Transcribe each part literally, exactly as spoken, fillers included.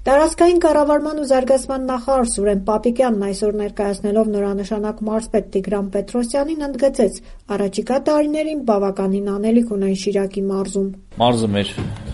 Տարածքային կառավարման ու զարգացման նախարար Սուրեն Պապիկյանն այսօր ներկայացնելով նորանշանակ մարզպետ Տիգրան Պետրոսյանին ընդգծեց առաջիկա տարիներին բավականին անելիք ունեն Շիրակի մարզում։ Մարզը մեր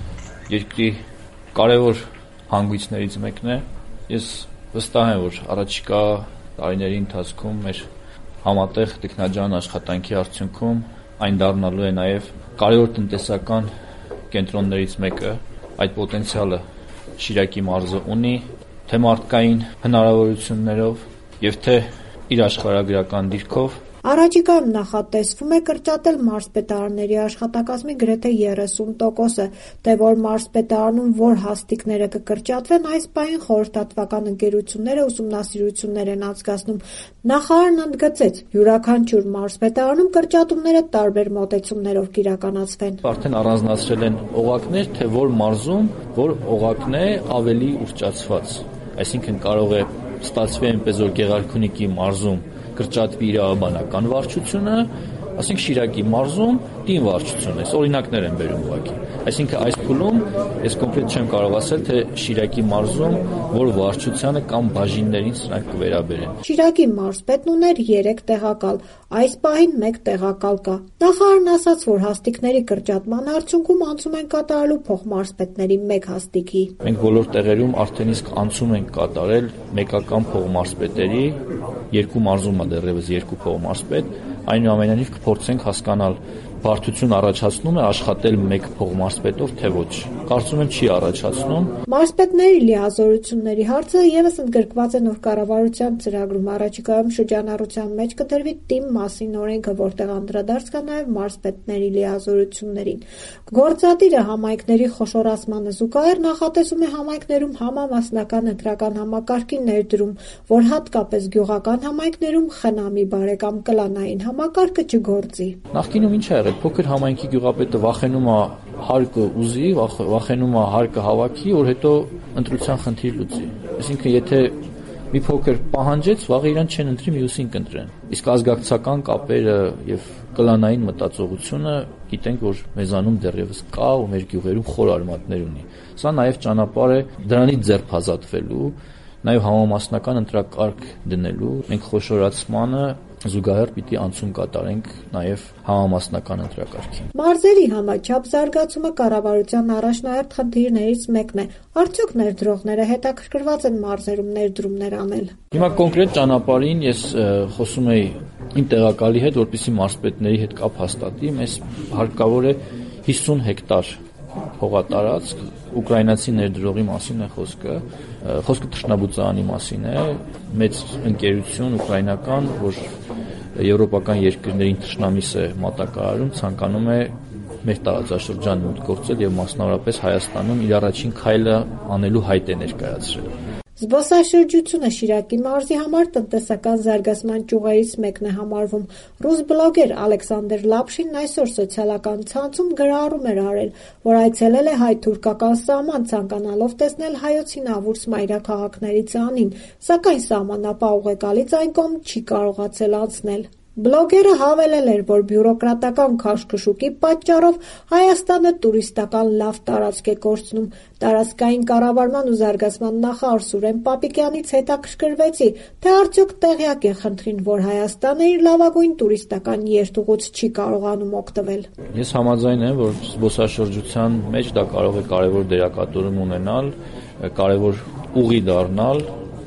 երկրի կարևոր հանգույցներից մեկն է։ Ես վստահ եմ, որ առաջիկա տարիների ընթացքում մեր համատեղ տեխնաջան աշխատանքի արդյունքում այն դառնալու է նաև կարևոր տնտեսական կենտրոններից մեկը։ Այդ պոտենցիալը Շիրակի մարզը ունի թե մարդկային հնարավորություններով եւ թե իր աշխարհագրական դիրքով։ Առաջիկայում նախատեսվում է կրճատել մարզպետարանների աշխատակազմի գրեթե երեսուն տոկոսը, թե որ մարզպետարանում որ հաստիկները կկրճատվեն, այս պահին խորհրդատվական ընկերությունները ուսումնասիրություններ են անցկացնում։ Նախարարն ընդգծեց, յուրաքանչյուր մարզպետարանում կրճատումները տարբեր մոտեցումներով կիրականացվեն։ Արդեն առանձնացրել են օղակներ, թե որ մարզում որ օղակն է ավելի ուռճացված։ Այսինքն կարող է ստացվի այնպես, որ Գեղարքունիքի մարզում կրճատվի իրավաբանական վարչությունը, ասենք Շիրակի մարզում տին վարչությունը, օրինակներ են բերում ուղղակի։ Այսինքն այս փուլում ես կոնկրետ չեմ կարող ասել, թե Շիրակի մարզում որ վարչությանը կամ բաժիններին սրանք կվերաբերեն։ Շիրակի մարզպետն ուներ երեք տեղակալ, այս պահին մեկ տեղակալ կա։ Նախարարն ասաց, որ հաստիկների կրճատման արդյունքում անցում են կատարելու փոխմարզպետների մեկ հաստիկի։ Մենք բոլոր տեղերում արդեն իսկ անցում ենք կատարել մեկական փոխմարզպետերի, երկու մարզում է դեռևս երկու փոխմարզպետ, այնուամենայնիվ կփորձենք հասկանալ բարդություն առաջացնում է աշխատել մեկ փոխմարզպետով, թե ոչ։ Կարծում եմ չի առաջացնում։ Մարզպետների լիազորությունների հարցը եւս ընդգրկված է նոր կառավարության ծրագրում։ Առաջիկայում շրջանառության մեջ կդրվի թիմ մասին օրենքը, որտեղ անդրադարձ կա նաեւ մարզպետների լիազորություններին։ Գործադիրը համայնքների խոշորացմանը զուգահեռ նախատեսում է համայնքներում համամասնական ընտրական համակարգի ներդրում, որ հատկապես գյուղական համայնքներում խնամի բարեկամ կլանային համակարգը չգործի։ Նախկինում ինչ է եղել, փոքր համայնքի գյուղապետը վախենում է հարկը ուզի, վախենում է հարկը հավաքի, որ հետո ընտրության խնդիր լուծի։ Այսինքն եթե մի փոքր պահանջեց, վաղը իրան չեն ընտրի, մյուսին կընտրեն։ Իսկ ազգակցական կապերը եւ կլանային մտածողությունը գիտենք, որ մեզանում դեռևս կա ու մեր գյուղերում խոր արմատներ ունի։ Սա նաեւ ճանապարհ է դրանից ձերբազատվելու, նաեւ համամասնական ընտրակարգ դնելու։ Մենք խոշորացմանը զուգահեռ պիտի անցում կատարենք նաև համամասնական ընտրակարգին։ Մարզերի համաչափ զարգացումը կառավարության առաջնահերթ խնդիրներից մեկն է։ Արդյոք ներդրողները հետաքրքրված են մարզերում ներդրումներ անել։ Հիմա կոնկրետ ճանապարհին ես խոսում էի իմ տեղակալի հետ, որպեսզի մարզպետների հետ կապ հաստատի, մեզ հարկավոր է հիսուն հեկտար հողատարածք, ուկրաինացի ներդրողի մասին է խոսքը, խոսքը թռչնաբուծարանի մասին է, մեծ ընկերություն ուկրաինական, որ եվրոպական երկրներին թռչնամիս է մատակարարում, ցանկանում է մեր տարածաշրջան մուտք գործել եւ մասնավորապես Հայաստանում իր առաջին քայլը անելու հայտ է ներկայացրել։ Զբոսաշրջությունը Շիրակի մարզի համար տնտեսական զարգացման ճյուղերից մեկն է համարվում։ Ռուս բլոգեր Ալեքսանդր Լապշինն այսօր սոցիալական ցանցում գրառում էր արել, որ այցելել է հայ-թուրքական սահման ցանկանալով տեսնել հայոց հինավուրց մայրաքաղաքների ծանին, սակայն սահմանապահ ուղեկալից այն կողմ չի կարողացել անցնել։ Բլոգերը հավելել էր, որ բյուրոկրատական քաշքշուկի պատճառով Հայաստանը տուրիստական լավ տարածք է կորցնում։ Տարածքային կառավարման ու զարգացման նախարար Սուրեն Պապիկյանից հետաքրքրվեցի, թե արդյոք տեղյակ է խնդրին, որ Հայաստանը իր լավագույն տուրիստական երթուղուց չի կարողանում օգտվել։ Ես համաձայն եմ, որ զբոսաշրջության մեջ դա կարող է կարևոր դերակատարում ունենալ, կարևոր ուղի դառնալ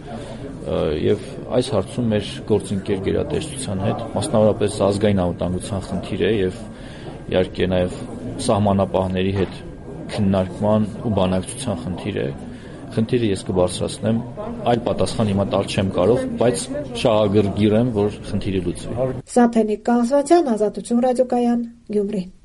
եւ այս հարցում մեր գործընկեր գերատեսչության հետ մասնավորապես ազգային անվտանգության խնդիր է եւ իհարկե նաեւ սահմանապահների հետ քննարկման ու բանակցության խնդիր է։ Խնդիրը ես կբարձրացնեմ, այլ պատասխան հիմա տալ չեմ կարող, բայց շահագրգիռ եմ, որ խնդիրը լուծվի։ Սաթենիկ Կանսվացյան, Ազատություն ռադիոկայան, Գյումրի։